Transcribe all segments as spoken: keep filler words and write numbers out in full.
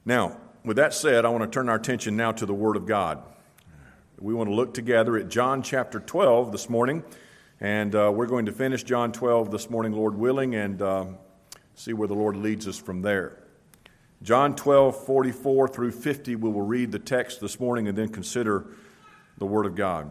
Now, with that said, I want to turn our attention now to the Word of God. We want to look together at John chapter twelve this morning, and uh, we're going to finish John twelve this morning, Lord willing, and uh, see where the Lord leads us from there. John twelve, forty-four through fifty, we will read the text this morning and then consider the Word of God.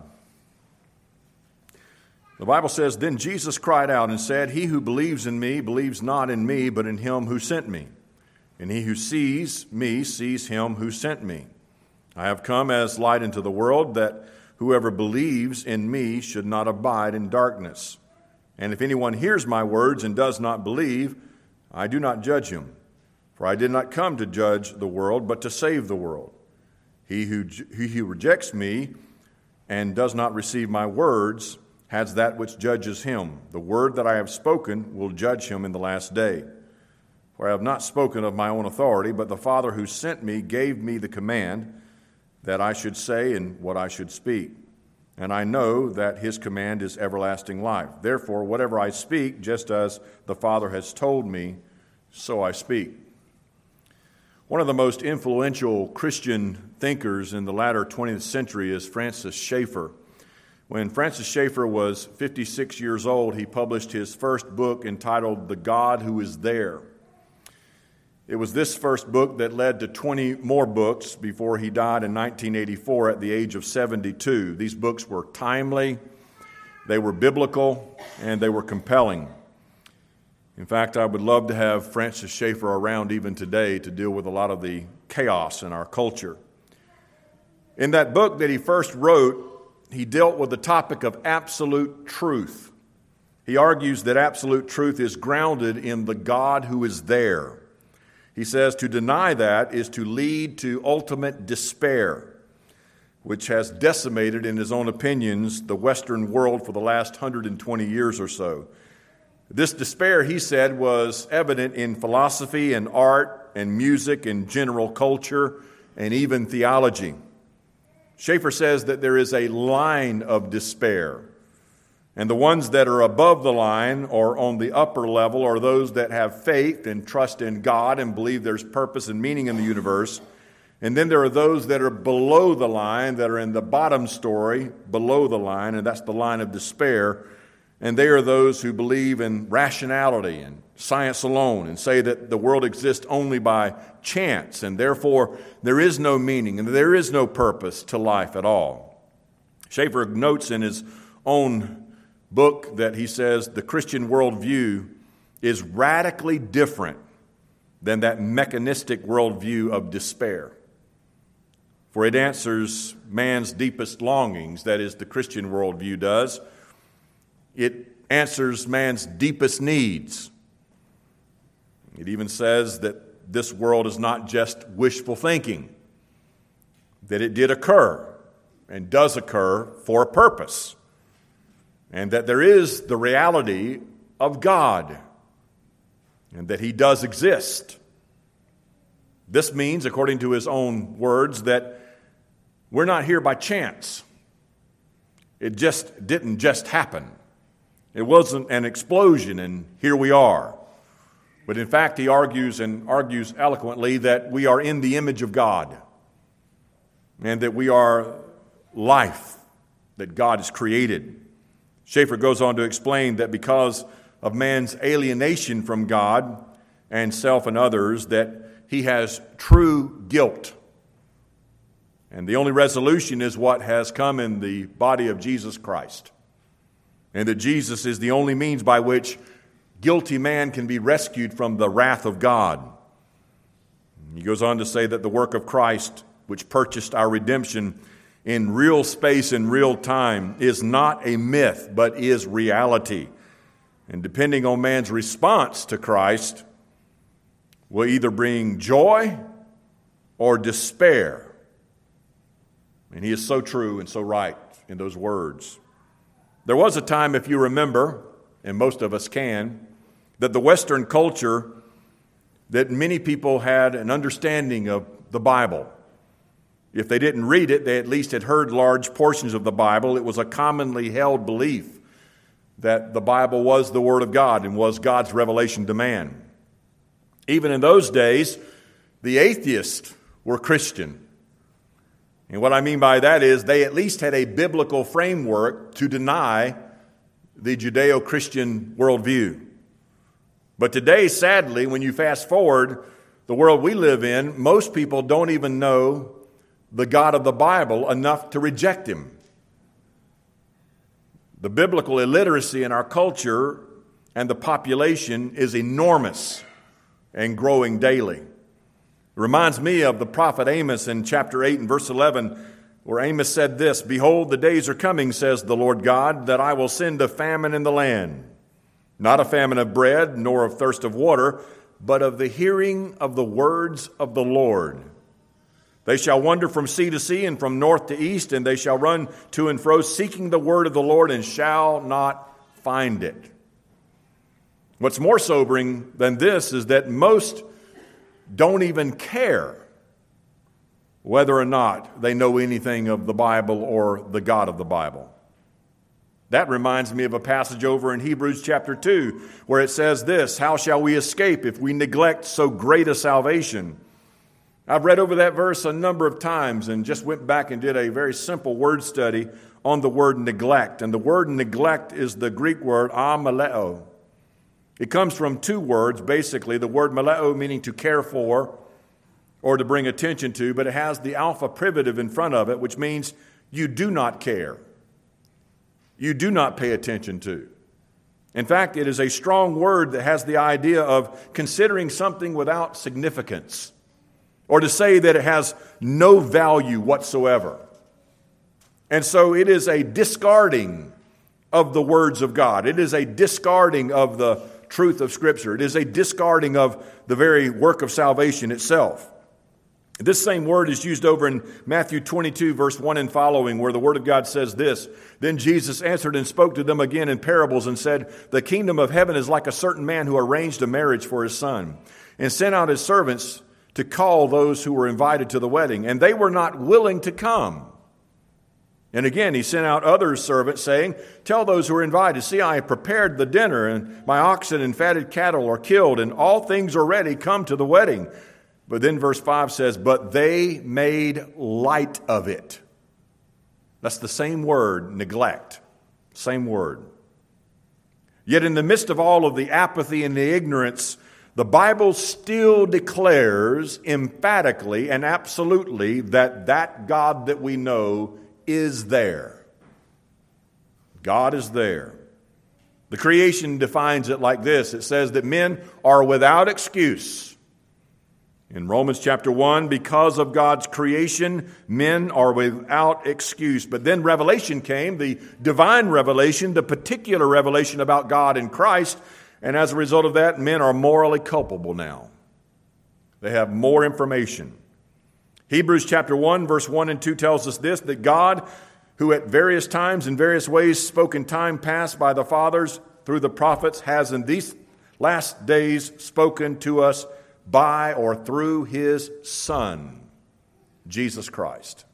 The Bible says, "Then Jesus cried out and said, 'He who believes in me believes not in me, but in him who sent me. And he who sees me sees him who sent me. I have come as light into the world, that whoever believes in me should not abide in darkness. And if anyone hears my words and does not believe, I do not judge him. For I did not come to judge the world, but to save the world. He who, he who rejects me and does not receive my words has that which judges him. The word that I have spoken will judge him in the last day. For I have not spoken of my own authority, but the Father who sent me gave me the command that I should say and what I should speak. And I know that his command is everlasting life. Therefore, whatever I speak, just as the Father has told me, so I speak.'" One of the most influential Christian thinkers in the latter twentieth century is Francis Schaeffer. When Francis Schaeffer was fifty-six years old, he published his first book entitled "The God Who Is There." It was this first book that led to twenty more books before he died in nineteen eighty-four at the age of seventy-two. These books were timely, they were biblical, and they were compelling. In fact, I would love to have Francis Schaeffer around even today to deal with a lot of the chaos in our culture. In that book that he first wrote, he dealt with the topic of absolute truth. He argues that absolute truth is grounded in the God who is there. He says to deny that is to lead to ultimate despair, which has decimated, in his own opinions, the Western world for the last one hundred twenty years or so. This despair, he said, was evident in philosophy and art and music and general culture and even theology. Schaeffer says that there is a line of despair, and the ones that are above the line or on the upper level are those that have faith and trust in God and believe there's purpose and meaning in the universe. And then there are those that are below the line, that are in the bottom story, below the line, and that's the line of despair. And they are those who believe in rationality and science alone and say that the world exists only by chance, and therefore there is no meaning and there is no purpose to life at all. Schaeffer notes in his own book that he says the Christian worldview is radically different than that mechanistic worldview of despair. For it answers man's deepest longings, that is, the Christian worldview does. It answers man's deepest needs. It even says that this world is not just wishful thinking, that it did occur and does occur for a purpose, and that there is the reality of God, and that he does exist. This means, according to his own words, that we're not here by chance. It just didn't just happen. It wasn't an explosion and here we are. But in fact, he argues and argues eloquently that we are in the image of God, and that we are life that God has created. Schaeffer goes on to explain that because of man's alienation from God and self and others, that he has true guilt. And the only resolution is what has come in the body of Jesus Christ. And that Jesus is the only means by which guilty man can be rescued from the wrath of God. He goes on to say that the work of Christ, which purchased our redemption in real space and real time, is not a myth, but is reality. And depending on man's response to Christ, will either bring joy or despair. And he is so true and so right in those words. There was a time, if you remember, and most of us can, that the Western culture, that many people had an understanding of the Bible. If they didn't read it, they at least had heard large portions of the Bible. It was a commonly held belief that the Bible was the Word of God and was God's revelation to man. Even in those days, The atheists were Christian. And what I mean by that is they at least had a biblical framework to deny the Judeo-Christian worldview. But today, sadly, when you fast forward the world we live in, most people don't even know the God of the Bible enough to reject him. The biblical illiteracy in our culture and the population is enormous and growing daily. It reminds me of the prophet Amos in chapter eight and verse eleven, where Amos said this, "Behold, the days are coming, says the Lord God, that I will send a famine in the land, not a famine of bread, nor of thirst of water, but of the hearing of the words of the Lord. They shall wander from sea to sea and from north to east, and they shall run to and fro, seeking the word of the Lord, and shall not find it." What's more sobering than this is that most don't even care whether or not they know anything of the Bible or the God of the Bible. That reminds me of a passage over in Hebrews chapter two, where it says this, "How shall we escape if we neglect so great a salvation?" I've read over that verse a number of times and just went back and did a very simple word study on the word neglect. And the word neglect is the Greek word amaleo. It comes from two words, basically. The word maleo meaning to care for or to bring attention to, but it has the alpha privative in front of it, which means you do not care. You do not pay attention to. In fact, it is a strong word that has the idea of considering something without significance, or to say that it has no value whatsoever. And so it is a discarding of the words of God. It is a discarding of the truth of Scripture. It is a discarding of the very work of salvation itself. This same word is used over in Matthew twenty-two, verse one and following, where the Word of God says this, "Then Jesus answered and spoke to them again in parables and said, The kingdom of heaven is like a certain man who arranged a marriage for his son and sent out his servants to call those who were invited to the wedding, and they were not willing to come. And again, he sent out other servants, saying, Tell those who are invited, see, I have prepared the dinner, and my oxen and fatted cattle are killed, and all things are ready. Come to the wedding. But then verse five says, But they made light of it. That's the same word, neglect. Same word. Yet in the midst of all of the apathy and the ignorance, the Bible still declares emphatically and absolutely that that God that we know is there. God is there. The creation defines it like this. It says that men are without excuse. In Romans chapter one, because of God's creation, men are without excuse. But then revelation came, the divine revelation, the particular revelation about God in Christ, and as a result of that, men are morally culpable now. They have more information. Hebrews chapter one, verse one and two tells us this, that God, who at various times in various ways spoke in time past by the fathers through the prophets, has in these last days spoken to us by or through his Son, Jesus Christ.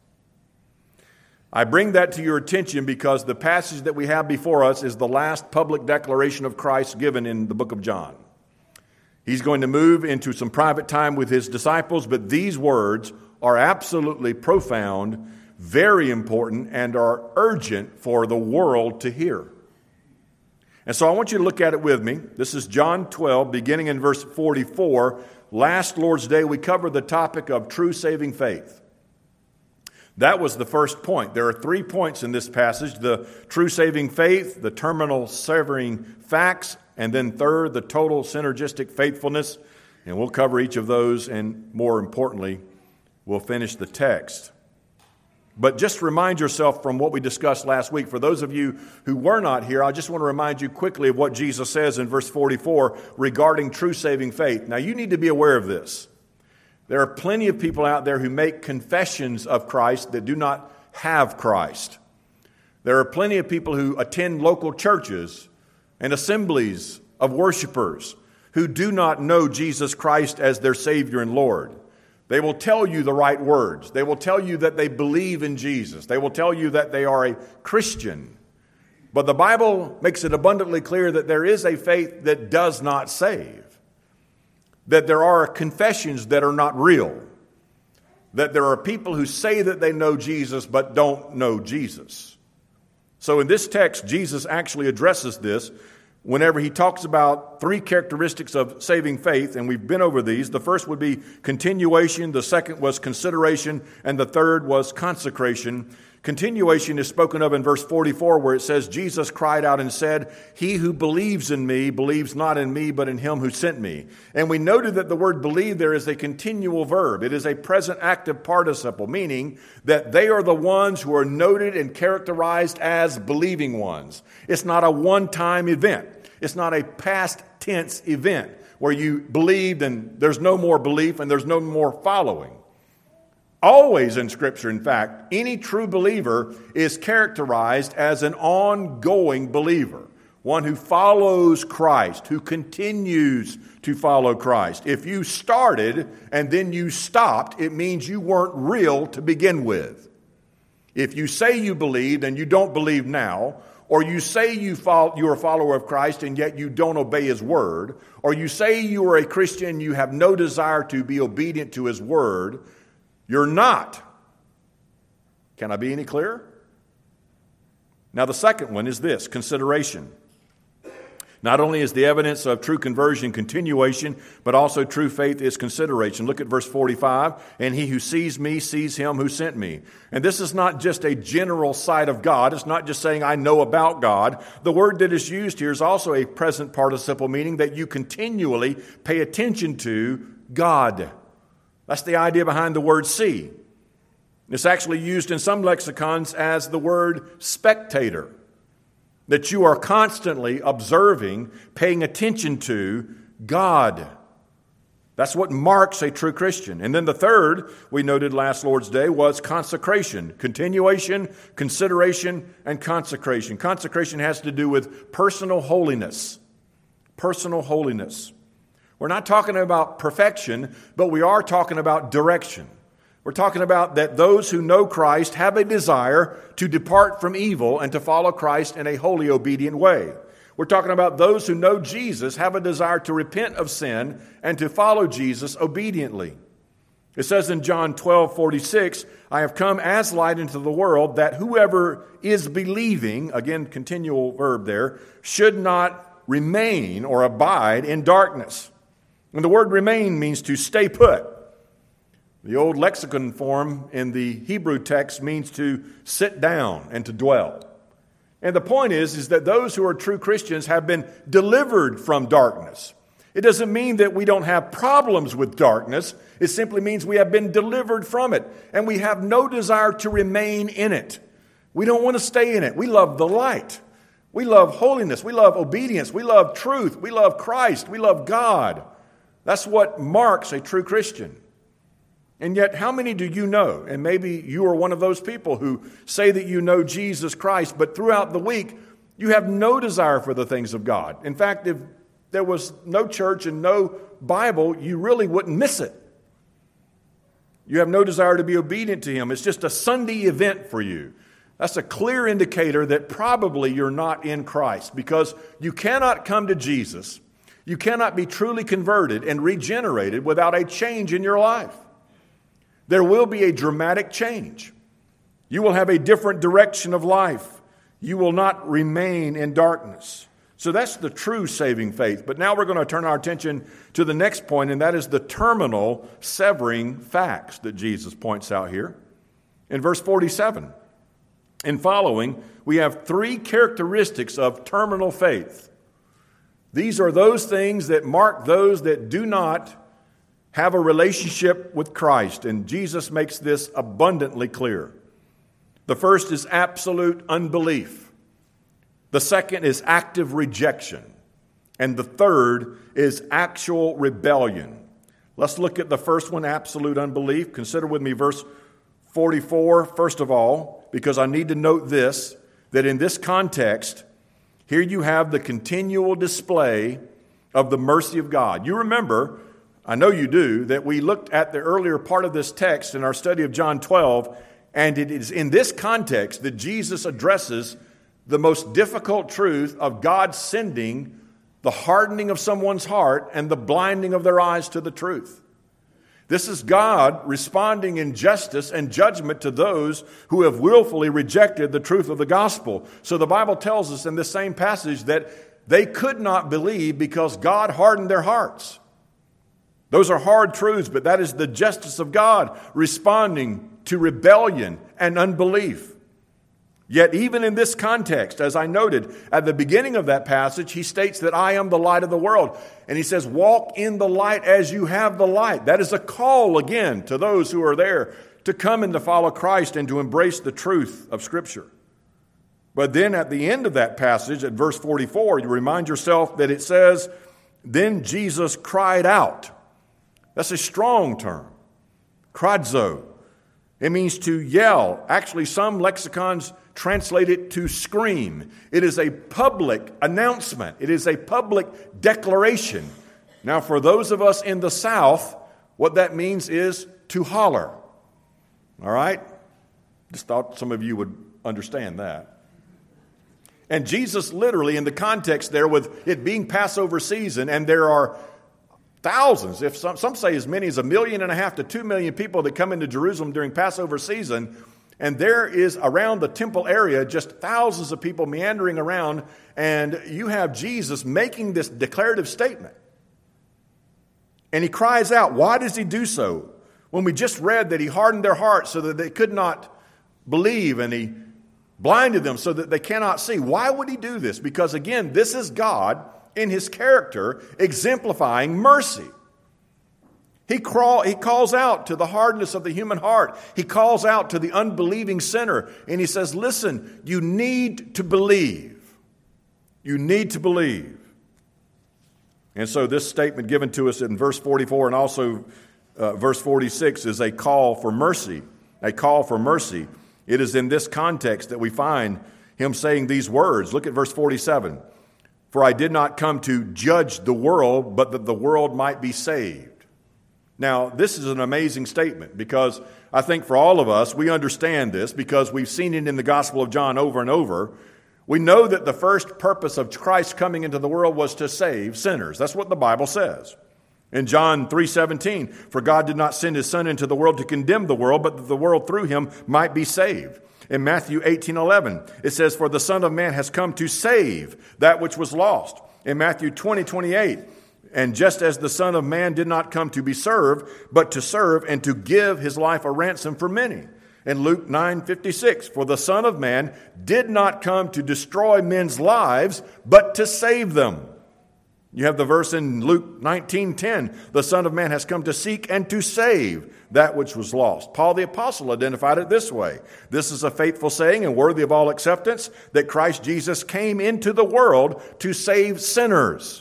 I bring that to your attention because the passage that we have before us is the last public declaration of Christ given in the book of John. He's going to move into some private time with his disciples, but these words are absolutely profound, very important, and are urgent for the world to hear. And so I want you to look at it with me. This is John twelve, beginning in verse forty-four. Last Lord's Day, we covered the topic of true saving faith. That was the first point. There are three points in this passage: the true saving faith, the terminal severing facts, and then third, the total synergistic faithfulness. And we'll cover each of those, and more importantly, we'll finish the text. But just remind yourself from what we discussed last week. For those of you who were not here, I just want to remind you quickly of what Jesus says in verse forty-four regarding true saving faith. Now, you need to be aware of this. There are plenty of people out there who make confessions of Christ that do not have Christ. There are plenty of people who attend local churches and assemblies of worshipers who do not know Jesus Christ as their Savior and Lord. They will tell you the right words. They will tell you that they believe in Jesus. They will tell you that they are a Christian. But the Bible makes it abundantly clear that there is a faith that does not save. that there are confessions that are not real, that there are people who say that they know Jesus but don't know Jesus. So in this text, Jesus actually addresses this whenever he talks about three characteristics of saving faith, and we've been over these. The first would be continuation, the second was consideration, and the third was consecration. Continuation is spoken of in verse forty-four, where it says, Jesus cried out and said, he who believes in me believes not in me, but in him who sent me. And we noted that the word believe there is a continual verb. It is a present active participle, meaning that they are the ones who are noted and characterized as believing ones. It's not a one-time event. It's not a past tense event where you believed and there's no more belief and there's no more following. Always in Scripture, in fact, any true believer is characterized as an ongoing believer, one who follows Christ, who continues to follow Christ. If you started and then you stopped, it means you weren't real to begin with. If you say you believed and you don't believe now, or you say you follow, you're a follower of Christ and yet you don't obey His Word, or you say you are a Christian and you have no desire to be obedient to His Word, you're not. Can I be any clearer? Now the second one is this, consideration. Not only is the evidence of true conversion continuation, but also true faith is consideration. Look at verse forty-five. And he who sees me sees him who sent me. And this is not just a general sight of God. It's not just saying I know about God. The word that is used here is also a present participle, meaning that you continually pay attention to God. That's the idea behind the word see. It's actually used in some lexicons as the word spectator. That you are constantly observing, paying attention to God. That's what marks a true Christian. And then the third, we noted last Lord's Day, was consecration. Continuation, consideration, and consecration. Consecration has to do with personal holiness. Personal holiness. We're not talking about perfection, but we are talking about direction. We're talking about that those who know Christ have a desire to depart from evil and to follow Christ in a holy, obedient way. We're talking about those who know Jesus have a desire to repent of sin and to follow Jesus obediently. It says in John twelve forty-six, I have come as light into the world that whoever is believing, again, continual verb there, should not remain or abide in darkness. And the word remain means to stay put. The old lexicon form in the Hebrew text means to sit down and to dwell. And the point is, is that those who are true Christians have been delivered from darkness. It doesn't mean that we don't have problems with darkness. It simply means we have been delivered from it. And we have no desire to remain in it. We don't want to stay in it. We love the light. We love holiness. We love obedience. We love truth. We love Christ. We love God. That's what marks a true Christian. And yet, how many do you know? And maybe you are one of those people who say that you know Jesus Christ, but throughout the week, you have no desire for the things of God. In fact, if there was no church and no Bible, you really wouldn't miss it. You have no desire to be obedient to Him. It's just a Sunday event for you. That's a clear indicator that probably you're not in Christ, because you cannot come to Jesus. You cannot be truly converted and regenerated without a change in your life. There will be a dramatic change. You will have a different direction of life. You will not remain in darkness. So that's the true saving faith. But now we're going to turn our attention to the next point, and that is the terminal severing facts that Jesus points out here. In verse forty-seven and following, we have three characteristics of terminal faith. These are those things that mark those that do not have a relationship with Christ, and Jesus makes this abundantly clear. The first is absolute unbelief. The second is active rejection. And the third is actual rebellion. Let's look at the first one, absolute unbelief. Consider with me verse forty-four, first of all, because I need to note this, that in this context, here you have the continual display of the mercy of God. You remember, I know you do, that we looked at the earlier part of this text in our study of John twelve, and it is in this context that Jesus addresses the most difficult truth of God sending the hardening of someone's heart and the blinding of their eyes to the truth. This is God responding in justice and judgment to those who have willfully rejected the truth of the gospel. So the Bible tells us in this same passage that they could not believe because God hardened their hearts. Those are hard truths, but that is the justice of God responding to rebellion and unbelief. Yet even in this context, as I noted at the beginning of that passage, he states that I am the light of the world. And he says, walk in the light as you have the light. That is a call again to those who are there to come and to follow Christ and to embrace the truth of Scripture. But then at the end of that passage, at verse forty-four, you remind yourself that it says, then Jesus cried out. That's a strong term. Kradzo. It means to yell. Actually, some lexicons translate it to scream. It is a public announcement. It is a public declaration. Now, for those of us in the South, what that means is to holler. All right? Just thought some of you would understand that. And Jesus literally, in the context there, with it being Passover season, and there are thousands, if some, some say as many as a million and a half to two million people that come into Jerusalem during Passover season, and there is around the temple area just thousands of people meandering around, and you have Jesus making this declarative statement. And he cries out. Why does he do so? When we just read that he hardened their hearts so that they could not believe, and he blinded them so that they cannot see. Why would he do this? Because again, this is God in his character exemplifying mercy. He, crawl, he calls out to the hardness of the human heart. He calls out to the unbelieving sinner. And he says, listen, you need to believe. You need to believe. And so this statement given to us in verse forty-four and also uh, verse forty-six is a call for mercy. A call for mercy. It is in this context that we find him saying these words. Look at verse forty-seven. For I did not come to judge the world, but that the world might be saved. Now, this is an amazing statement because I think for all of us, we understand this because we've seen it in the Gospel of John over and over. We know that the first purpose of Christ coming into the world was to save sinners. That's what the Bible says. In John three seventeen, for God did not send his Son into the world to condemn the world, but that the world through him might be saved. In Matthew eighteen eleven, it says, for the Son of Man has come to save that which was lost. In Matthew twenty twenty-eight, and just as the Son of Man did not come to be served, but to serve and to give his life a ransom for many. In Luke nine fifty-six, for the Son of Man did not come to destroy men's lives, but to save them. You have the verse in Luke nineteen ten, the Son of Man has come to seek and to save that which was lost. Paul the Apostle identified it this way. This is a faithful saying and worthy of all acceptance, that Christ Jesus came into the world to save sinners.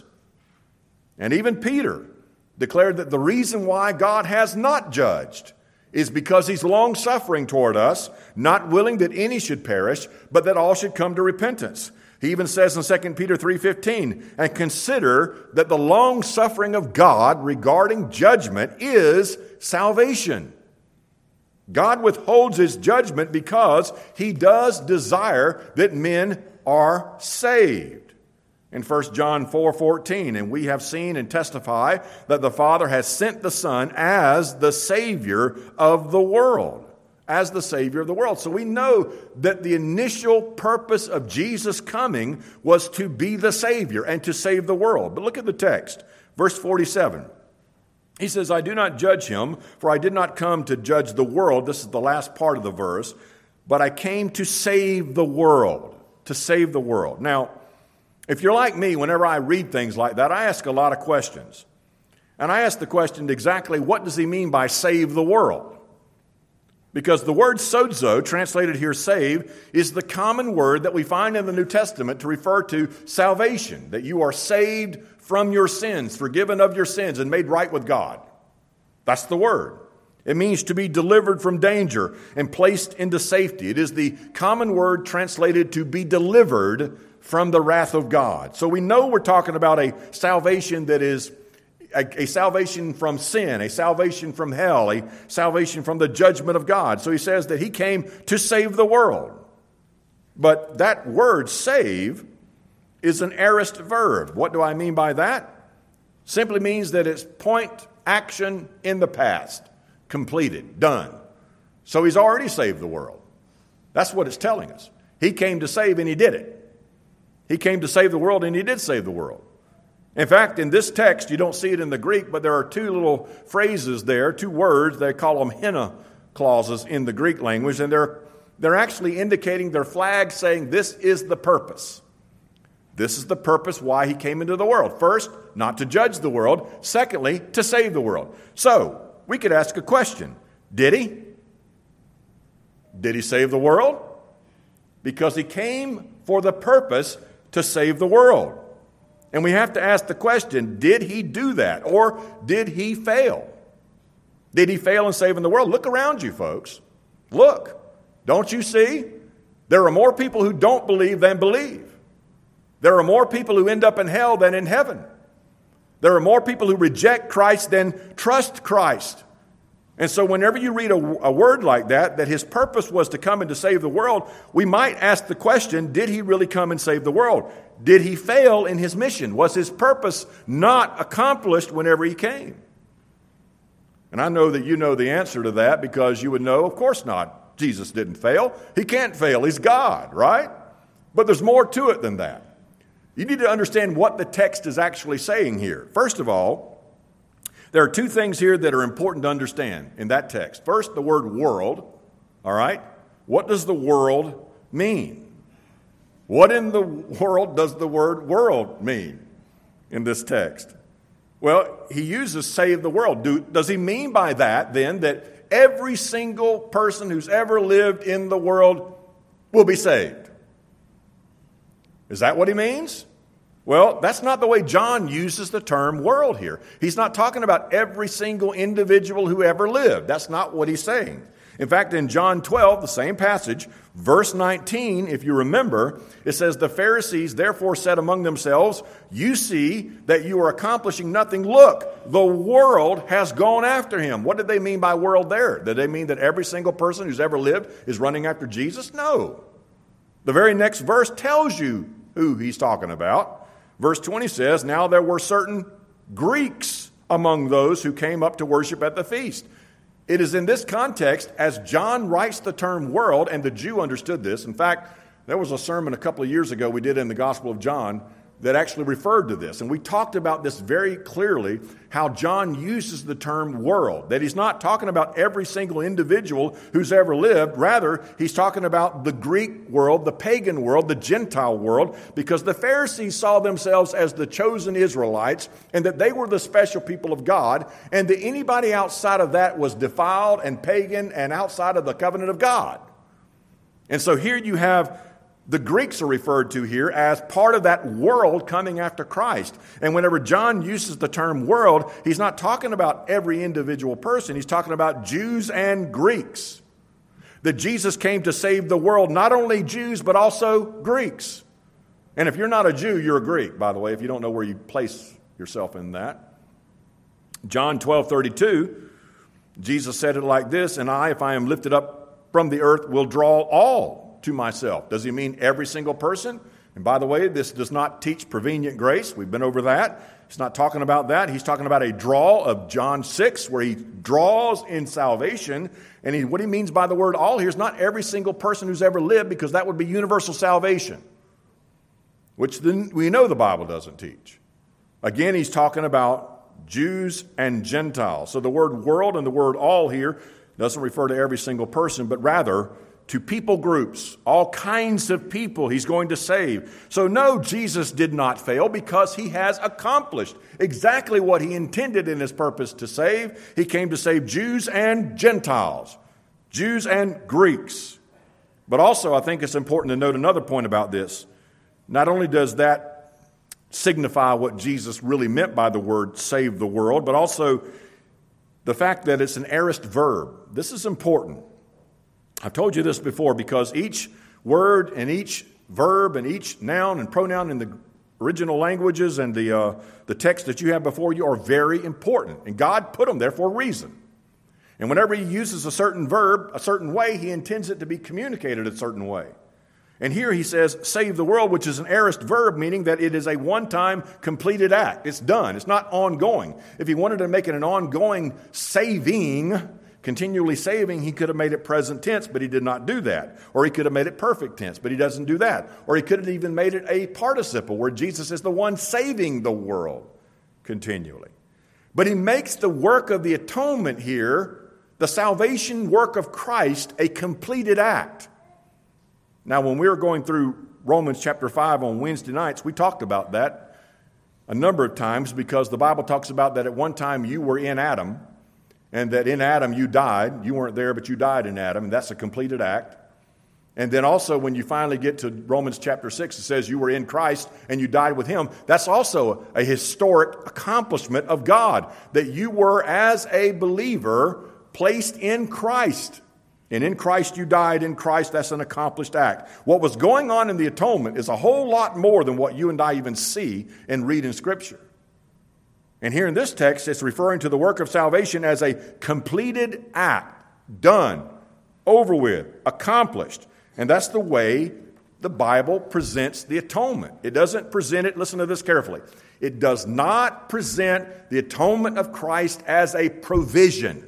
And even Peter declared that the reason why God has not judged is because he's long-suffering toward us, not willing that any should perish, but that all should come to repentance. He even says in Second Peter three fifteen, and consider that the long-suffering of God regarding judgment is salvation. God withholds his judgment because he does desire that men are saved. In First John four fourteen, and we have seen and testify that the Father has sent the Son as the Savior of the world. As the Savior of the world. So we know that the initial purpose of Jesus coming was to be the Savior and to save the world. But look at the text, verse forty-seven. He says, I do not judge him, for I did not come to judge the world. This is the last part of the verse. But I came to save the world. To save the world. Now, if you're like me, whenever I read things like that, I ask a lot of questions. And I ask the question exactly, what does he mean by save the world? Because the word sozo, translated here save, is the common word that we find in the New Testament to refer to salvation, that you are saved from your sins, forgiven of your sins, and made right with God. That's the word. It means to be delivered from danger and placed into safety. It is the common word translated to be delivered from the wrath of God. So we know we're talking about a salvation that is a, a salvation from sin, a salvation from hell, a salvation from the judgment of God. So he says that he came to save the world. But that word save is an aorist verb. What do I mean by that? Simply means that it's point action in the past, completed, done. So he's already saved the world. That's what it's telling us. He came to save and he did it. He came to save the world and he did save the world. In fact, in this text, you don't see it in the Greek, but there are two little phrases there, two words. They call them hina clauses in the Greek language, and they're, they're actually indicating their flag saying this is the purpose. This is the purpose why he came into the world. First, not to judge the world. Secondly, to save the world. So, we could ask a question. Did he? Did he save the world? Because he came for the purpose to save the world. And we have to ask the question, did he do that? Or did he fail? Did he fail in saving the world? Look around you, folks. Look. Don't you see? There are more people who don't believe than believe. There are more people who end up in hell than in heaven. There are more people who reject Christ than trust Christ. And so whenever you read a, a word like that, that his purpose was to come and to save the world, we might ask the question, did he really come and save the world? Did he fail in his mission? Was his purpose not accomplished whenever he came? And I know that you know the answer to that because you would know, of course not. Jesus didn't fail. He can't fail. He's God, right? But there's more to it than that. You need to understand what the text is actually saying here. First of all, there are two things here that are important to understand in that text. First, the word world, all right? What does the world mean? What in the world does the word world mean in this text? Well, he uses save the world. Do, does he mean by that, then, that every single person who's ever lived in the world will be saved? Is that what he means? Well, that's not the way John uses the term world here. He's not talking about every single individual who ever lived. That's not what he's saying. In fact, in John twelve, the same passage, verse nineteen, if you remember, it says, the Pharisees therefore said among themselves, you see that you are accomplishing nothing. Look, the world has gone after him. What did they mean by world there? Did they mean that every single person who's ever lived is running after Jesus? No. The very next verse tells you who he's talking about. Verse twenty says, now there were certain Greeks among those who came up to worship at the feast. It is in this context, as John writes the term world, and the Jew understood this. In fact, there was a sermon a couple of years ago we did in the Gospel of John that actually referred to this. And we talked about this very clearly, how John uses the term world, that he's not talking about every single individual who's ever lived. Rather, he's talking about the Greek world, the pagan world, the Gentile world, because the Pharisees saw themselves as the chosen Israelites and that they were the special people of God, and that anybody outside of that was defiled and pagan and outside of the covenant of God. And so here you have the Greeks are referred to here as part of that world coming after Christ. And whenever John uses the term world, he's not talking about every individual person. He's talking about Jews and Greeks. That Jesus came to save the world, not only Jews, but also Greeks. And if you're not a Jew, you're a Greek, by the way, if you don't know where you place yourself in that. John twelve thirty-two, Jesus said it like this, and I, if I am lifted up from the earth, will draw all to myself. Does he mean every single person? And by the way, this does not teach prevenient grace. We've been over that. He's not talking about that. He's talking about a draw of John six, where he draws in salvation. And he, what he means by the word all here is not every single person who's ever lived, because that would be universal salvation, which then we know the Bible doesn't teach. Again, he's talking about Jews and Gentiles. So the word world and the word all here doesn't refer to every single person, but rather to people groups, all kinds of people he's going to save. So no, Jesus did not fail, because he has accomplished exactly what he intended in his purpose to save. He came to save Jews and Gentiles, Jews and Greeks. But also, I think it's important to note another point about this. Not only does that signify what Jesus really meant by the word save the world, but also the fact that it's an aorist verb. This is important. I've told you this before, because each word and each verb and each noun and pronoun in the original languages and the uh, the text that you have before you are very important. And God put them there for a reason. And whenever he uses a certain verb a certain way, he intends it to be communicated a certain way. And here he says, save the world, which is an aorist verb, meaning that it is a one-time completed act. It's done. It's not ongoing. If he wanted to make it an ongoing saving, continually saving, he could have made it present tense, but he did not do that. Or he could have made it perfect tense, but he doesn't do that. Or he could have even made it a participle, where Jesus is the one saving the world continually. But he makes the work of the atonement here, the salvation work of Christ, a completed act. Now, when we were going through Romans chapter five on Wednesday nights, we talked about that a number of times, because the Bible talks about that at one time you were in Adam, and that in Adam you died. You weren't there, but you died in Adam, and that's a completed act. And then also when you finally get to Romans chapter six, it says you were in Christ and you died with him. That's also a historic accomplishment of God, that you were, as a believer, placed in Christ. And in Christ you died. In Christ, that's an accomplished act. What was going on in the atonement is a whole lot more than what you and I even see and read in Scripture. And here in this text, it's referring to the work of salvation as a completed act, done, over with, accomplished. And that's the way the Bible presents the atonement. It doesn't present it, listen to this carefully, it does not present the atonement of Christ as a provision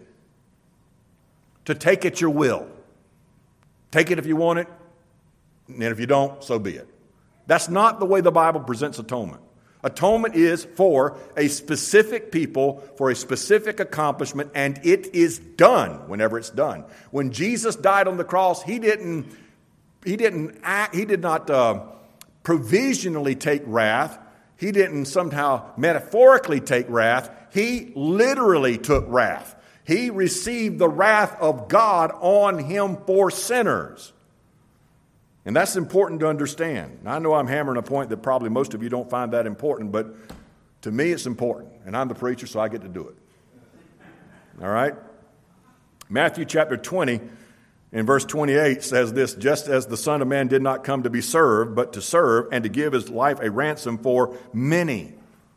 to take at your will. Take it if you want it, and if you don't, so be it. That's not the way the Bible presents atonement. Atonement is for a specific people, for a specific accomplishment, and it is done whenever it's done. When Jesus died on the cross, he didn't, he didn't act, he did not uh, provisionally take wrath. He didn't somehow metaphorically take wrath. He literally took wrath. He received the wrath of God on him for sinners. And that's important to understand. Now, I know I'm hammering a point that probably most of you don't find that important, but to me it's important. And I'm the preacher, so I get to do it. All right? Matthew chapter twenty in verse twenty-eight says this, just as the Son of Man did not come to be served, but to serve and to give his life a ransom for many.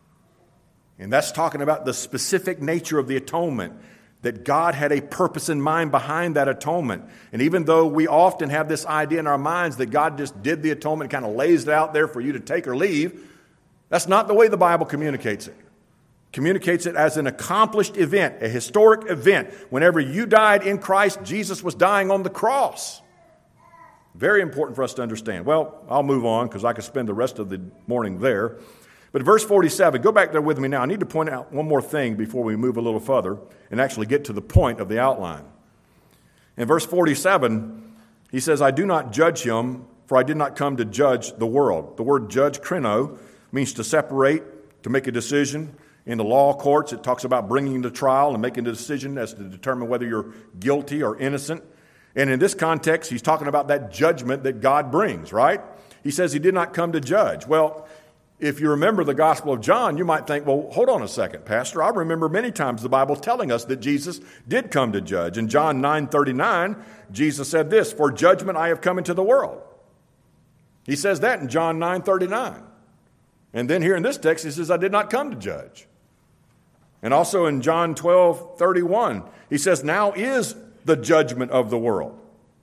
And that's talking about the specific nature of the atonement, that God had a purpose in mind behind that atonement. And even though we often have this idea in our minds that God just did the atonement, kind of lays it out there for you to take or leave, that's not the way the Bible communicates it. It communicates it as an accomplished event, a historic event. Whenever you died in Christ, Jesus was dying on the cross. Very important for us to understand. Well, I'll move on because I could spend the rest of the morning there. But verse forty-seven, go back there with me now. I need to point out one more thing before we move a little further and actually get to the point of the outline. In verse forty-seven, he says, I do not judge him, for I did not come to judge the world. The word judge, krino, means to separate, to make a decision. In the law courts, it talks about bringing to trial and making a decision as to determine whether you're guilty or innocent. And in this context, he's talking about that judgment that God brings, right? He says he did not come to judge. Well, if you remember the Gospel of John, you might think, well, hold on a second, Pastor. I remember many times the Bible telling us that Jesus did come to judge. In John nine thirty-nine, Jesus said this, for judgment I have come into the world. He says that in John nine thirty-nine. And then here in this text, he says, I did not come to judge. And also in John twelve thirty-one, he says, now is the judgment of the world.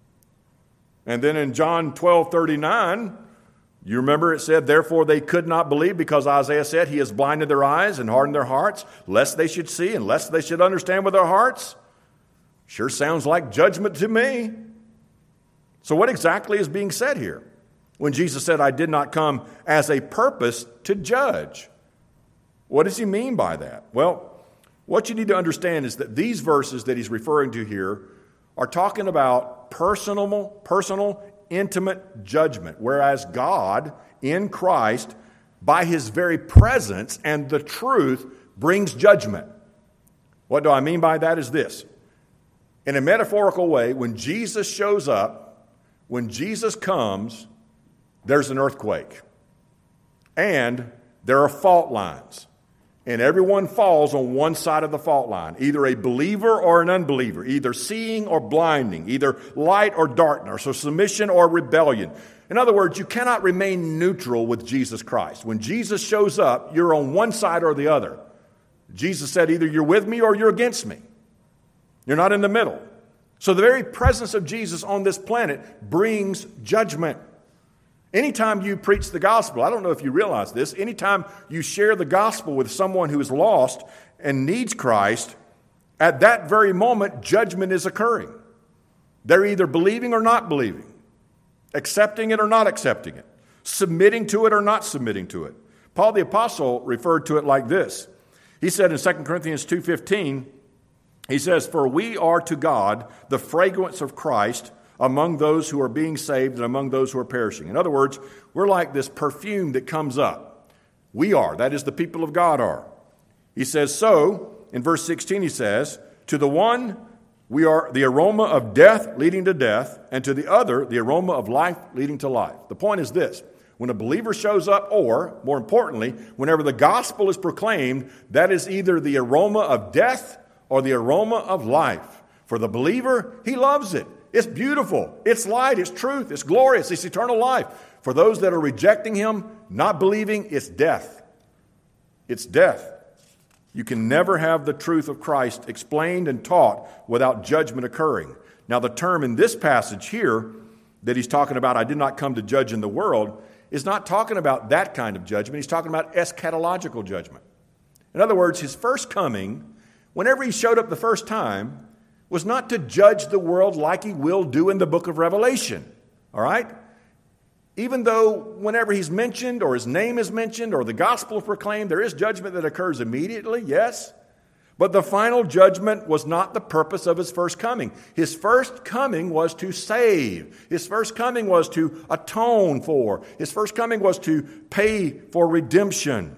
And then in John twelve thirty-nine, you remember it said, therefore they could not believe, because Isaiah said, he has blinded their eyes and hardened their hearts, lest they should see and lest they should understand with their hearts. Sure sounds like judgment to me. So what exactly is being said here when Jesus said, I did not come as a purpose to judge? What does he mean by that? Well, what you need to understand is that these verses that he's referring to here are talking about personal, personal, intimate judgment, whereas God in Christ, by his very presence and the truth, brings judgment. What do I mean by that is this. In a metaphorical way, when Jesus shows up, when Jesus comes, there's an earthquake. And there are fault lines. And everyone falls on one side of the fault line, either a believer or an unbeliever, either seeing or blinding, either light or darkness, or submission or rebellion. In other words, you cannot remain neutral with Jesus Christ. When Jesus shows up, you're on one side or the other. Jesus said either you're with me or you're against me. You're not in the middle. So the very presence of Jesus on this planet brings judgment. Anytime you preach the gospel, I don't know if you realize this, anytime you share the gospel with someone who is lost and needs Christ, at that very moment, judgment is occurring. They're either believing or not believing, accepting it or not accepting it, submitting to it or not submitting to it. Paul the Apostle referred to it like this. He said in Second Corinthians two fifteen, he says, "For we are to God the fragrance of Christ among those who are being saved and among those who are perishing." In other words, we're like this perfume that comes up. We are, that is, the people of God are. He says, so, in verse sixteen he says, "To the one we are the aroma of death leading to death, and to the other the aroma of life leading to life." The point is this: when a believer shows up, or, more importantly, whenever the gospel is proclaimed, that is either the aroma of death or the aroma of life. For the believer, he loves it. It's beautiful. It's light. It's truth. It's glorious. It's eternal life. For those that are rejecting him, not believing, it's death. It's death. You can never have the truth of Christ explained and taught without judgment occurring. Now, the term in this passage here that he's talking about, "I did not come to judge in the world," is not talking about that kind of judgment. He's talking about eschatological judgment. In other words, his first coming, whenever he showed up the first time, was not to judge the world like he will do in the book of Revelation. All right? Even though whenever he's mentioned or his name is mentioned or the gospel is proclaimed, there is judgment that occurs immediately, yes. But the final judgment was not the purpose of his first coming. His first coming was to save. His first coming was to atone for. His first coming was to pay for redemption.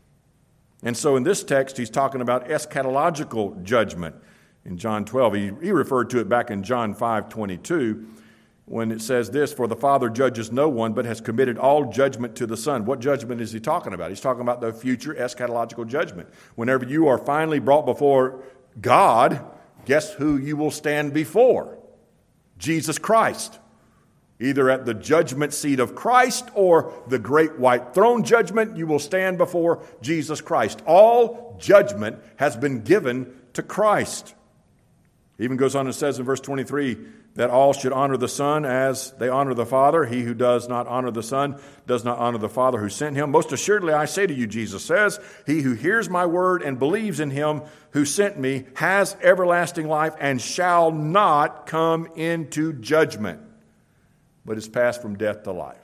And so in this text, he's talking about eschatological judgment. In John twelve, he, he referred to it back in John five twenty-two, when it says this, "For the Father judges no one, but has committed all judgment to the Son." What judgment is he talking about? He's talking about the future eschatological judgment. Whenever you are finally brought before God, guess who you will stand before? Jesus Christ. Either at the judgment seat of Christ or the great white throne judgment, you will stand before Jesus Christ. All judgment has been given to Christ. He even goes on and says in verse twenty-three that all should honor the Son as they honor the Father. He who does not honor the Son does not honor the Father who sent him. Most assuredly I say to you, Jesus says, he who hears my word and believes in him who sent me has everlasting life and shall not come into judgment, but is passed from death to life.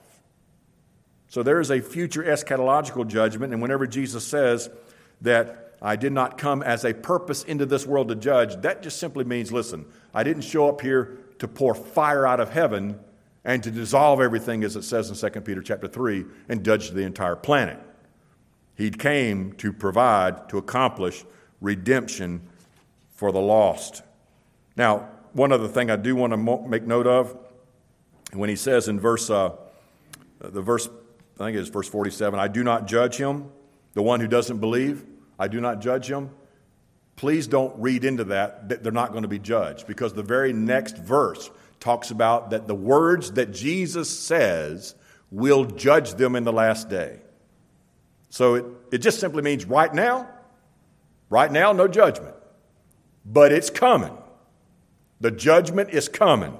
So there is a future eschatological judgment, and whenever Jesus says that I did not come as a purpose into this world to judge, that just simply means, listen, I didn't show up here to pour fire out of heaven and to dissolve everything, as it says in Second Peter chapter three, and judge the entire planet. He came to provide, to accomplish redemption for the lost. Now, one other thing I do want to mo- make note of, when he says in verse, uh, the verse, I think it's verse forty-seven, "I do not judge him," the one who doesn't believe, I do not judge him. Please don't read into that that they're not going to be judged, because the very next verse talks about that the words that Jesus says will judge them in the last day. So it, it just simply means right now, right now, no judgment. But it's coming. The judgment is coming.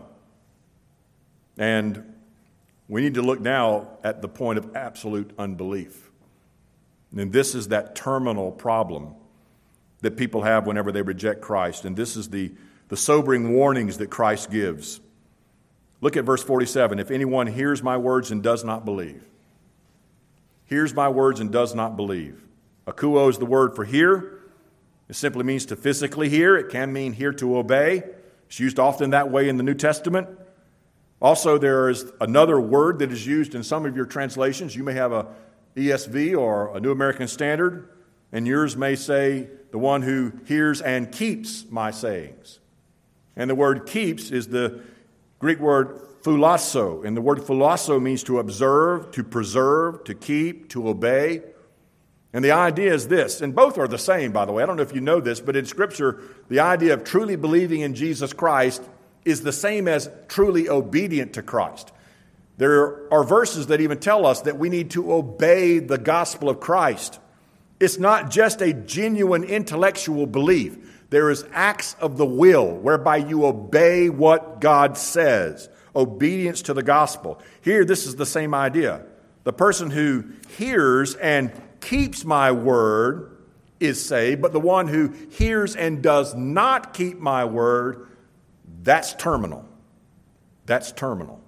And we need to look now at the point of absolute unbelief. And this is that terminal problem that people have whenever they reject Christ. And this is the, the sobering warnings that Christ gives. Look at verse forty-seven. "If anyone hears my words and does not believe." Hears my words and does not believe. Akuo is the word for hear. It simply means to physically hear. It can mean hear to obey. It's used often that way in the New Testament. Also, there is another word that is used in some of your translations. You may have a E S V or a New American Standard, and yours may say, "the one who hears and keeps my sayings." And the word keeps is the Greek word phulasso. And the word phulasso means to observe, to preserve, to keep, to obey. And the idea is this, and both are the same, by the way. I don't know if you know this, but in Scripture, the idea of truly believing in Jesus Christ is the same as truly obedient to Christ. There are verses that even tell us that we need to obey the gospel of Christ. It's not just a genuine intellectual belief. There is acts of the will whereby you obey what God says. obedience to the gospel. Here, this is the same idea. The person who hears and keeps my word is saved, but the one who hears and does not keep my word, that's terminal. That's terminal.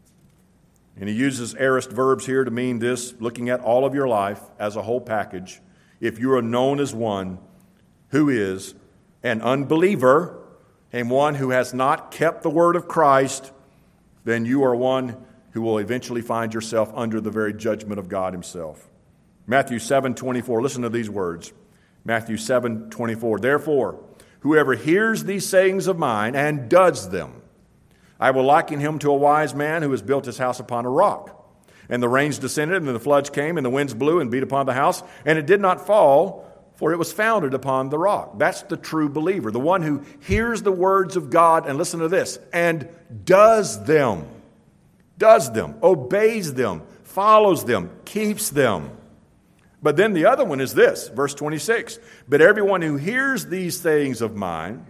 And he uses aorist verbs here to mean this, looking at all of your life as a whole package. If you are known as one who is an unbeliever and one who has not kept the word of Christ, then you are one who will eventually find yourself under the very judgment of God himself. Matthew seven twenty-four, listen to these words. Matthew seven twenty-four, therefore, whoever hears these sayings of mine and does them, I will liken him to a wise man who has built his house upon a rock. And the rains descended, and the floods came, and the winds blew and beat upon the house, and it did not fall, for it was founded upon the rock. That's the true believer, the one who hears the words of God, and listen to this, and does them, does them, obeys them, follows them, keeps them. But then the other one is this, verse twenty-six, but everyone who hears these sayings of mine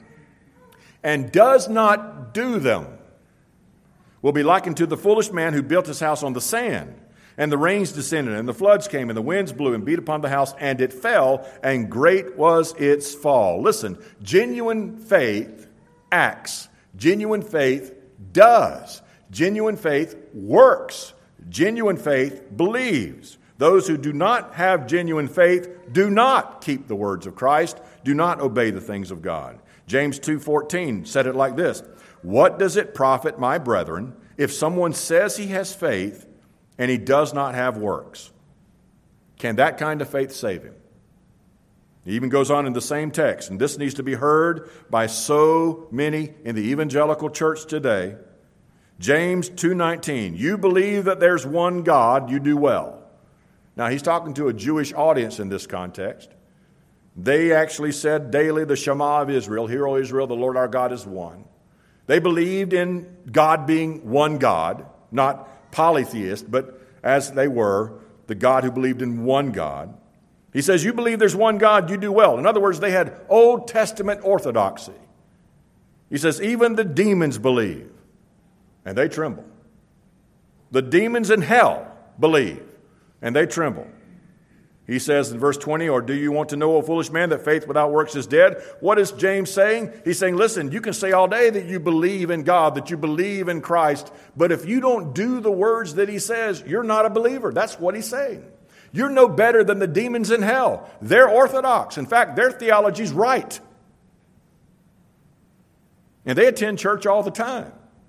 and does not do them will be likened to the foolish man who built his house on the sand. And the rains descended, and the floods came, and the winds blew and beat upon the house, and it fell, and great was its fall. Listen, genuine faith acts. Genuine faith does. Genuine faith works. Genuine faith believes. Those who do not have genuine faith do not keep the words of Christ, do not obey the things of God. James two fourteen said it like this, what does it profit, my brethren, if someone says he has faith and he does not have works? Can that kind of faith save him? He even goes on in the same text, and this needs to be heard by so many in the evangelical church today. James two nineteen, you believe that there's one God, you do well. Now, he's talking to a Jewish audience in this context. They actually said daily the Shema of Israel, Hear, O Israel, the Lord our God is one. They believed in God being one God, not polytheist, but as they were, the God who believed in one God. He says, you believe there's one God, you do well. In other words, they had Old Testament orthodoxy. He says, even the demons believe, and they tremble. The demons in hell believe, and they tremble. He says in verse twenty, or do you want to know, O foolish man, that faith without works is dead? What is James saying? He's saying, listen, you can say all day that you believe in God, that you believe in Christ, but if you don't do the words that he says, you're not a believer. That's what he's saying. You're no better than the demons in hell. They're orthodox. In fact, their theology's right. And they attend church all the time.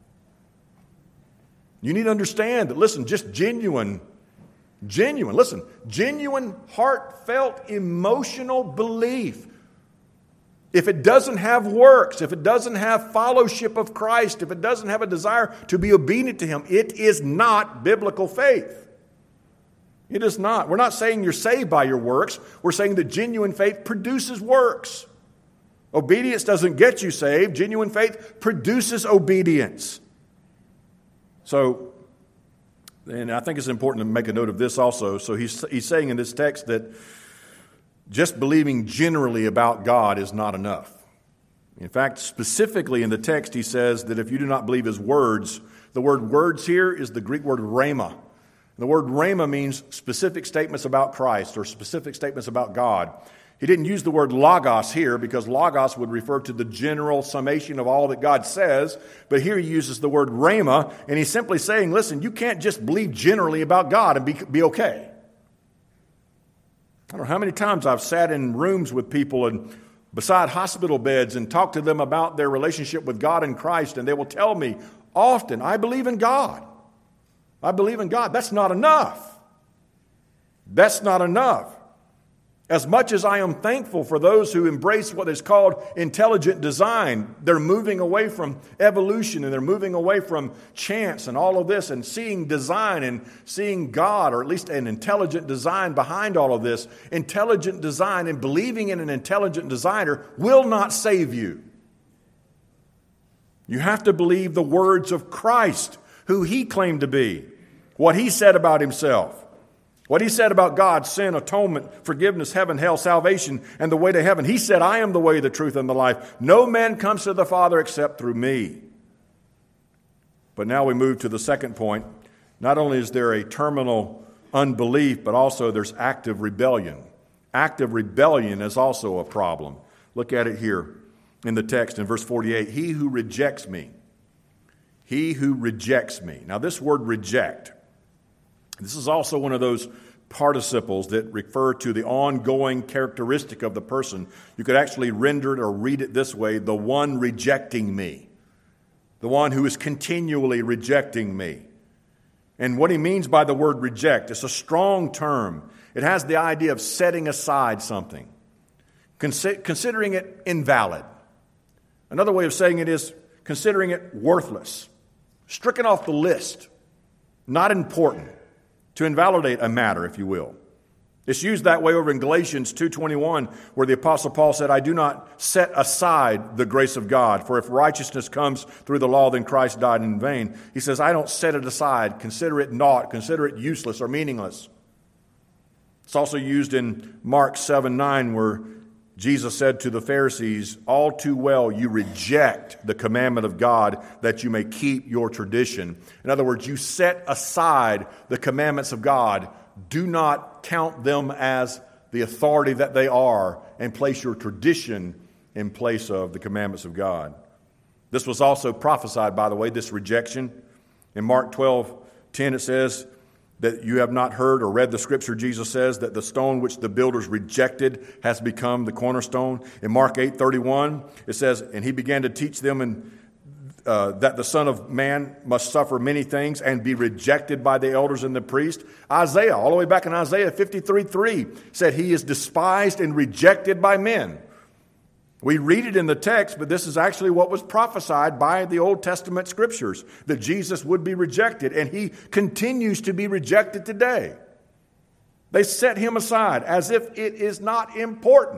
You need to understand that, listen, just genuine Genuine, listen, genuine, heartfelt, emotional belief. If it doesn't have works, if it doesn't have fellowship of Christ, if it doesn't have a desire to be obedient to Him, it is not biblical faith. It is not. We're not saying you're saved by your works. We're saying that genuine faith produces works. Obedience doesn't get you saved. Genuine faith produces obedience. So, and I think it's important to make a note of this also. So he's, he's saying in this text that just believing generally about God is not enough. In fact, specifically in the text, he says that if you do not believe his words, the word words here is the Greek word rhema. The word rhema means specific statements about Christ or specific statements about God. He didn't use the word logos here because logos would refer to the general summation of all that God says. But here he uses the word rhema, and he's simply saying, listen, you can't just believe generally about God and be, be okay. I don't know how many times I've sat in rooms with people and beside hospital beds and talked to them about their relationship with God and Christ, and they will tell me often, I believe in God. I believe in God. That's not enough. That's not enough. As much as I am thankful for those who embrace what is called intelligent design, they're moving away from evolution and they're moving away from chance and all of this and seeing design and seeing God, or at least an intelligent design behind all of this. Intelligent design and believing in an intelligent designer will not save you. You have to believe the words of Christ, who he claimed to be, what he said about himself. What he said about God, sin, atonement, forgiveness, heaven, hell, salvation, and the way to heaven. He said, I am the way, the truth, and the life. No man comes to the Father except through me. But now we move to the second point. Not only is there a terminal unbelief, but also there's active rebellion. Active rebellion is also a problem. Look at it here in the text in verse forty-eight. He who rejects me. He who rejects me. Now this word reject, this is also one of those participles that refer to the ongoing characteristic of the person. You could actually render it or read it this way: the one rejecting me. The one who is continually rejecting me. And what he means by the word reject, it's a strong term. It has the idea of setting aside something, consi- considering it invalid. Another way of saying it is considering it worthless, stricken off the list, not important, to invalidate a matter, if you will. It's used that way over in Galatians two twenty-one, where the Apostle Paul said, I do not set aside the grace of God, for if righteousness comes through the law, then Christ died in vain. He says, I don't set it aside, consider it naught, consider it useless or meaningless. It's also used in Mark seven nine, where Jesus said to the Pharisees, all too well you reject the commandment of God that you may keep your tradition. In other words, you set aside the commandments of God. Do not count them as the authority that they are and place your tradition in place of the commandments of God. This was also prophesied, by the way, this rejection. In Mark twelve ten it says that you have not heard or read the scripture. Jesus says that the stone which the builders rejected has become the cornerstone. In Mark eight thirty-one it says, and he began to teach them in Uh, that the Son of Man must suffer many things and be rejected by the elders and the priest. Isaiah, all the way back in Isaiah fifty-three three, said he is despised and rejected by men. We read it in the text, but this is actually what was prophesied by the Old Testament scriptures, that Jesus would be rejected, and he continues to be rejected today. They set him aside as if it is not important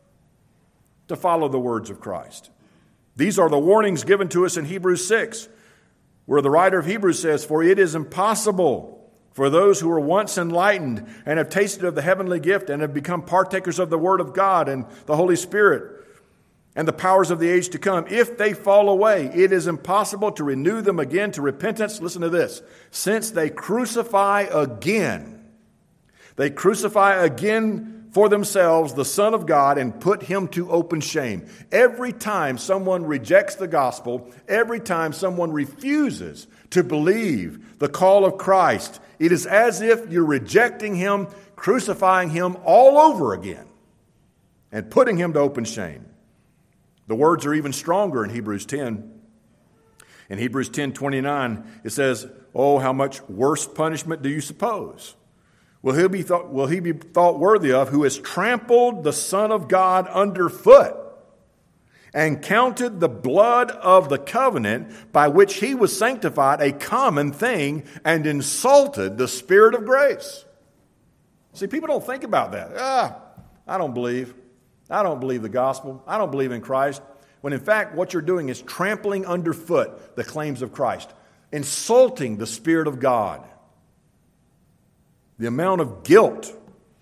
to follow the words of Christ. These are the warnings given to us in Hebrews six, where the writer of Hebrews says, for it is impossible for those who were once enlightened and have tasted of the heavenly gift and have become partakers of the word of God and the Holy Spirit and the powers of the age to come, if they fall away, it is impossible to renew them again to repentance. Listen to this. Since they crucify again, they crucify again for themselves the Son of God and put him to open shame. Every time someone rejects the gospel, every time someone refuses to believe the call of Christ, it is as if you're rejecting him, crucifying him all over again, and putting him to open shame. The words are even stronger in Hebrews ten. In Hebrews ten twenty-nine, it says, oh, how much worse punishment do you suppose? Will he be thought, will he be thought worthy of who has trampled the Son of God underfoot and counted the blood of the covenant by which he was sanctified a common thing and insulted the Spirit of grace? See, people don't think about that. Ah, I don't believe. I don't believe the gospel. I don't believe in Christ. When in fact, what you're doing is trampling underfoot the claims of Christ, insulting the Spirit of God. The amount of guilt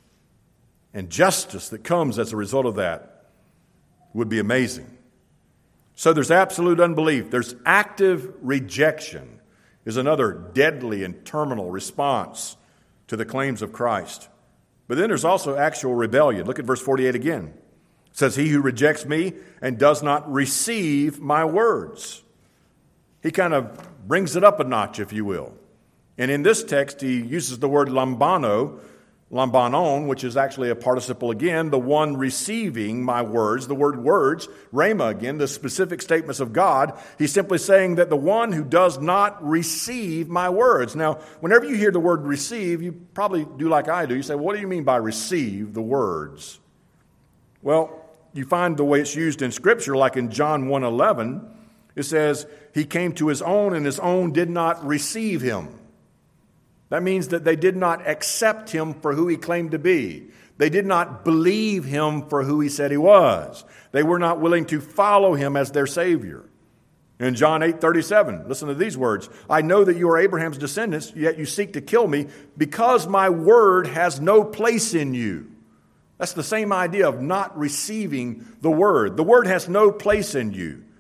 and justice that comes as a result of that would be amazing. So there's absolute unbelief. There's active rejection is another deadly and terminal response to the claims of Christ. But then there's also actual rebellion. Look at verse forty-eight again. It says, he who rejects me and does not receive my words. He kind of brings it up a notch, if you will. And in this text, he uses the word lambano, lambanon, which is actually a participle again, the one receiving my words. The word words, rhema again, the specific statements of God. He's simply saying that the one who does not receive my words. Now, whenever you hear the word receive, you probably do like I do. You say, well, what do you mean by receive the words? Well, you find the way it's used in Scripture, like in John one eleven, it says, he came to his own and his own did not receive him. That means that they did not accept him for who he claimed to be. They did not believe him for who he said he was. They were not willing to follow him as their Savior. In John eight thirty-seven, listen to these words. I know that you are Abraham's descendants, yet you seek to kill me because my word has no place in you. That's the same idea of not receiving the word. The word has no place in you.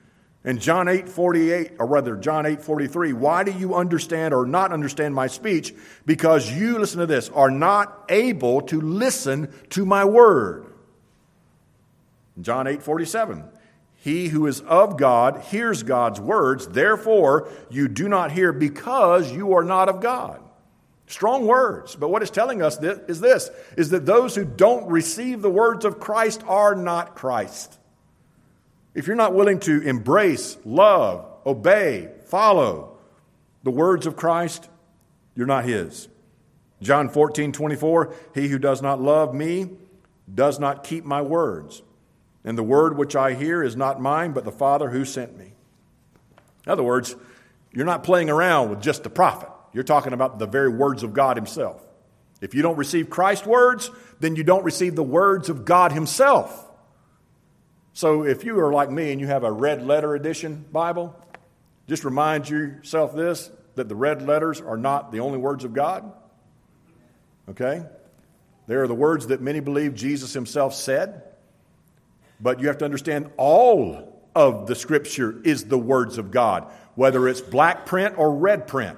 In John eight forty-eight, or rather John eight forty-three, why do you understand or not understand my speech? Because you, listen to this, are not able to listen to my word. John eight forty-seven, he who is of God hears God's words, therefore you do not hear because you are not of God. Strong words, but what it's telling us is this, is that those who don't receive the words of Christ are not Christ. If you're not willing to embrace, love, obey, follow the words of Christ, you're not his. John fourteen twenty-four, he who does not love me does not keep my words. And the word which I hear is not mine, but the Father who sent me. In other words, you're not playing around with just the prophet. You're talking about the very words of God himself. If you don't receive Christ's words, then you don't receive the words of God himself. So if you are like me and you have a red letter edition Bible, just remind yourself this, that the red letters are not the only words of God. Okay? They are the words that many believe Jesus himself said. But you have to understand all of the Scripture is the words of God, whether it's black print or red print.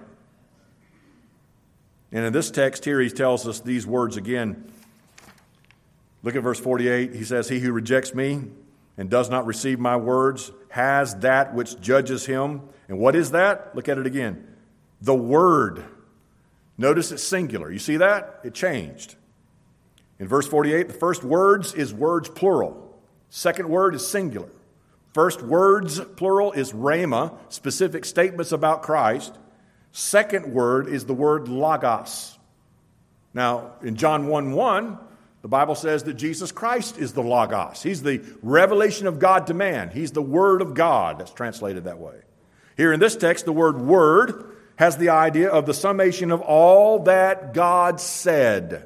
And in this text here, he tells us these words again. Look at verse forty-eight. He says, he who rejects me and does not receive my words has that which judges him. And what is that? Look at it again. The word. Notice it's singular. You see that? It changed. In verse forty-eight, the first words is words plural. Second word is singular. First words plural is rhema, specific statements about Christ. Second word is the word logos. Now, in John one one, the Bible says that Jesus Christ is the logos. He's the revelation of God to man. He's the word of God. That's translated that way. Here in this text, the word word has the idea of the summation of all that God said.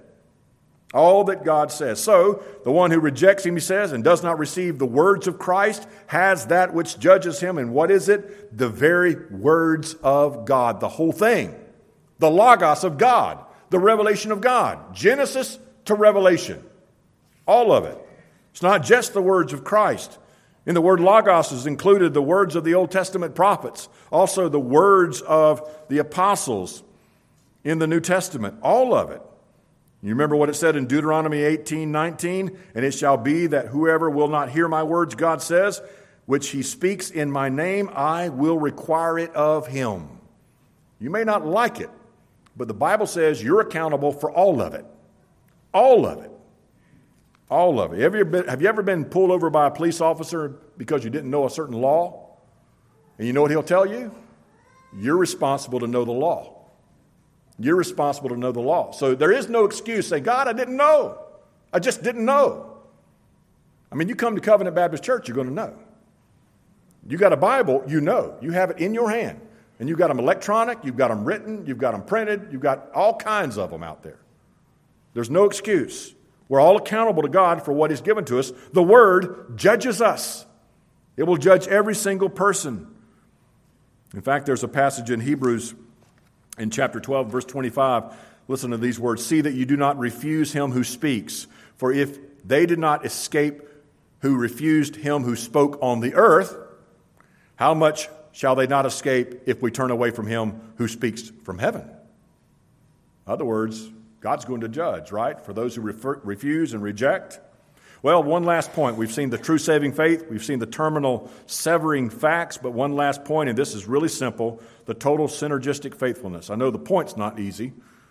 All that God says. So, the one who rejects him, he says, and does not receive the words of Christ has that which judges him. And what is it? The very words of God. The whole thing. The logos of God. The revelation of God. Genesis to Revelation. All of it. It's not just the words of Christ. In the word logos is included the words of the Old Testament prophets. Also the words of the apostles in the New Testament. All of it. You remember what it said in Deuteronomy eighteen nineteen? And it shall be that whoever will not hear my words, God says, which he speaks in my name, I will require it of him. You may not like it, but the Bible says you're accountable for all of it. All of it. All of it. Have you ever been, have you ever been pulled over by a police officer because you didn't know a certain law? And you know what he'll tell you? You're responsible to know the law. You're responsible to know the law. So there is no excuse. Say, God, I didn't know. I just didn't know. I mean, you come to Covenant Baptist Church, you're going to know. You got a Bible, you know. You have it in your hand. And you've got them electronic, you've got them written, you've got them printed, you've got all kinds of them out there. There's no excuse. We're all accountable to God for what he's given to us. The Word judges us. It will judge every single person. In fact, there's a passage in Hebrews in chapter twelve, verse twenty-five. Listen to these words. See that you do not refuse him who speaks. For if they did not escape who refused him who spoke on the earth, how much shall they not escape if we turn away from him who speaks from heaven? In other words, God's going to judge, right? For those who refer, refuse and reject. Well, one last point. We've seen the true saving faith. We've seen the terminal severing facts. But one last point, and this is really simple, the total synergistic faithfulness. I know the point's not easy,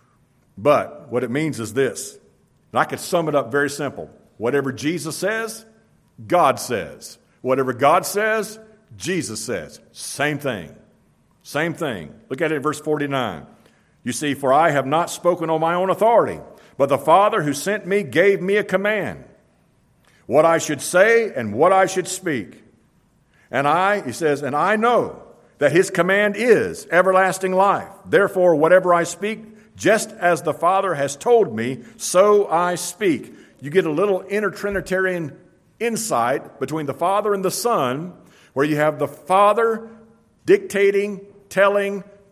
but what it means is this. And I could sum it up very simple. Whatever Jesus says, God says. Whatever God says, Jesus says. Same thing. Same thing. Look at it in verse forty-nine. You see, for I have not spoken on my own authority, but the Father who sent me gave me a command, what I should say and what I should speak. And I, he says, and I know that his command is everlasting life. Therefore, whatever I speak, just as the Father has told me, so I speak. You get a little intertrinitarian insight between the Father and the Son, where you have the Father dictating, telling,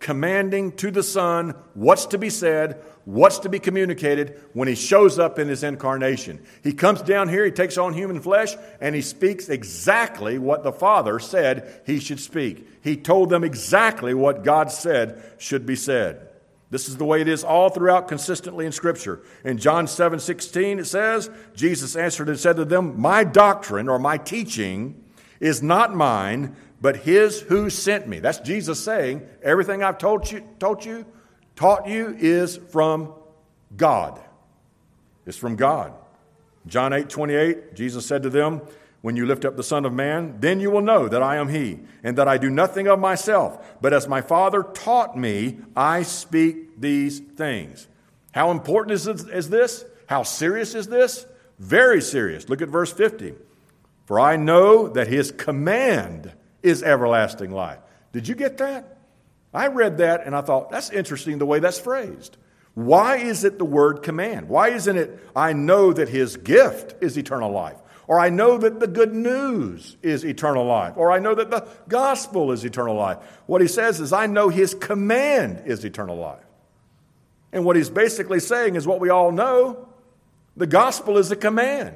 commanding to the Son what's to be said, what's to be communicated when he shows up in his incarnation. He comes down here, he takes on human flesh, and he speaks exactly what the Father said he should speak. He told them exactly what God said should be said. This is the way it is all throughout consistently in Scripture. In John seven sixteen it says, Jesus answered and said to them, my doctrine or my teaching is not mine, but his who sent me. That's Jesus saying, everything I've told you, told you, taught you is from God. It's from God. John eight twenty-eight, Jesus said to them, when you lift up the Son of Man, then you will know that I am he, and that I do nothing of myself, but as my Father taught me, I speak these things. How important is this? Is this? How serious is this? Very serious. Look at verse fifty. For I know that his command is everlasting life. Did you get that? I read that and I thought, that's interesting the way that's phrased. Why is it the word command? Why isn't it, I know that his gift is eternal life? Or I know that the good news is eternal life. Or I know that the gospel is eternal life. What he says is, I know his command is eternal life. And what he's basically saying is what we all know. The gospel is a command.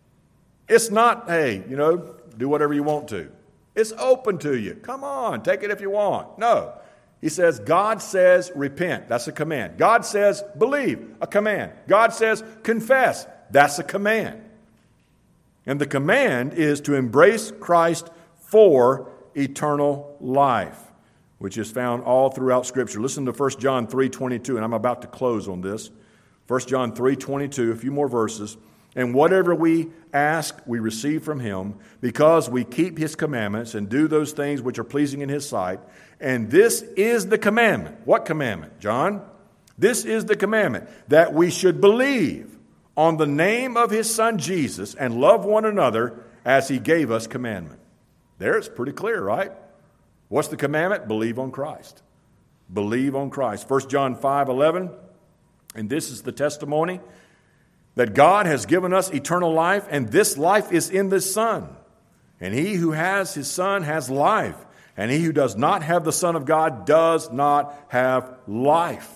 It's not, hey, you know, do whatever you want to. It's open to you. Come on, take it if you want. No. He says, God says repent. That's a command. God says believe. A command. God says confess. That's a command. And the command is to embrace Christ for eternal life, which is found all throughout Scripture. Listen to First John three twenty-two, and I'm about to close on this. First John three twenty-two, a few more verses. And whatever we ask, we receive from him, because we keep his commandments and do those things which are pleasing in his sight. And this is the commandment. What commandment, John? This is the commandment, that we should believe on the name of his Son Jesus and love one another as he gave us commandment. There it's pretty clear, right? What's the commandment? Believe on Christ. Believe on Christ. First John five eleven, and this is the testimony that God has given us eternal life, and this life is in the Son. And he who has his Son has life, and he who does not have the Son of God does not have life.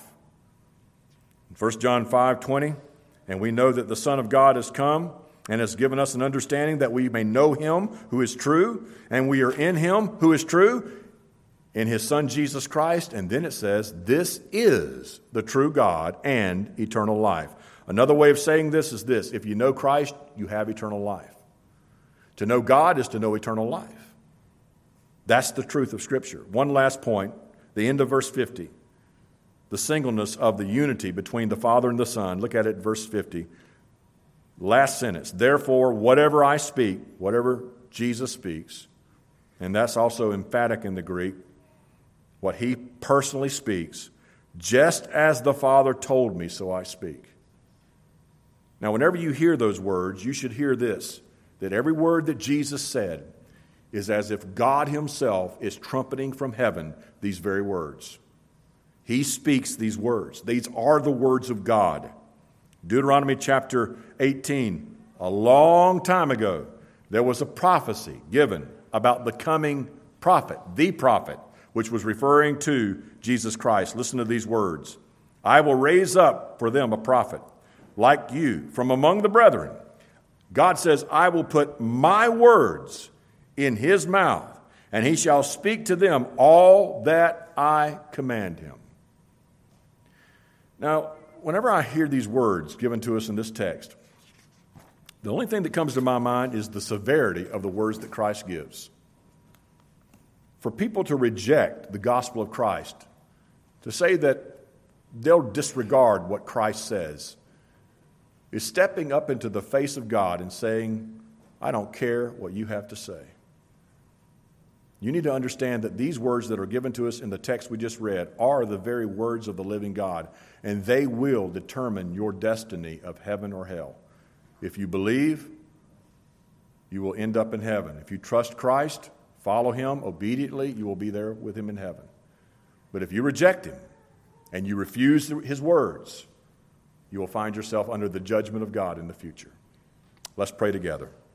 First John five twenty, and we know that the Son of God has come and has given us an understanding that we may know him who is true, and we are in him who is true, in his Son Jesus Christ. And then it says, this is the true God and eternal life. Another way of saying this is this: if you know Christ, you have eternal life. To know God is to know eternal life. That's the truth of Scripture. One last point, the end of verse fifty. The singleness of the unity between the Father and the Son. Look at it, verse fifty. Last sentence. Therefore, whatever I speak, whatever Jesus speaks, and that's also emphatic in the Greek, what he personally speaks, just as the Father told me, so I speak. Now, whenever you hear those words, you should hear this, that every word that Jesus said is as if God himself is trumpeting from heaven these very words. He speaks these words. These are the words of God. Deuteronomy chapter eighteen, a long time ago, there was a prophecy given about the coming prophet, the prophet, which was referring to Jesus Christ. Listen to these words. I will raise up for them a prophet like you from among the brethren. God says, I will put my words in his mouth, and he shall speak to them all that I command him. Now, whenever I hear these words given to us in this text, the only thing that comes to my mind is the severity of the words that Christ gives. For people to reject the gospel of Christ, to say that they'll disregard what Christ says, is stepping up into the face of God and saying, I don't care what you have to say. You need to understand that these words that are given to us in the text we just read are the very words of the living God, and they will determine your destiny of heaven or hell. If you believe, you will end up in heaven. If you trust Christ, follow him obediently, you will be there with him in heaven. But if you reject him and you refuse his words, you will find yourself under the judgment of God in the future. Let's pray together.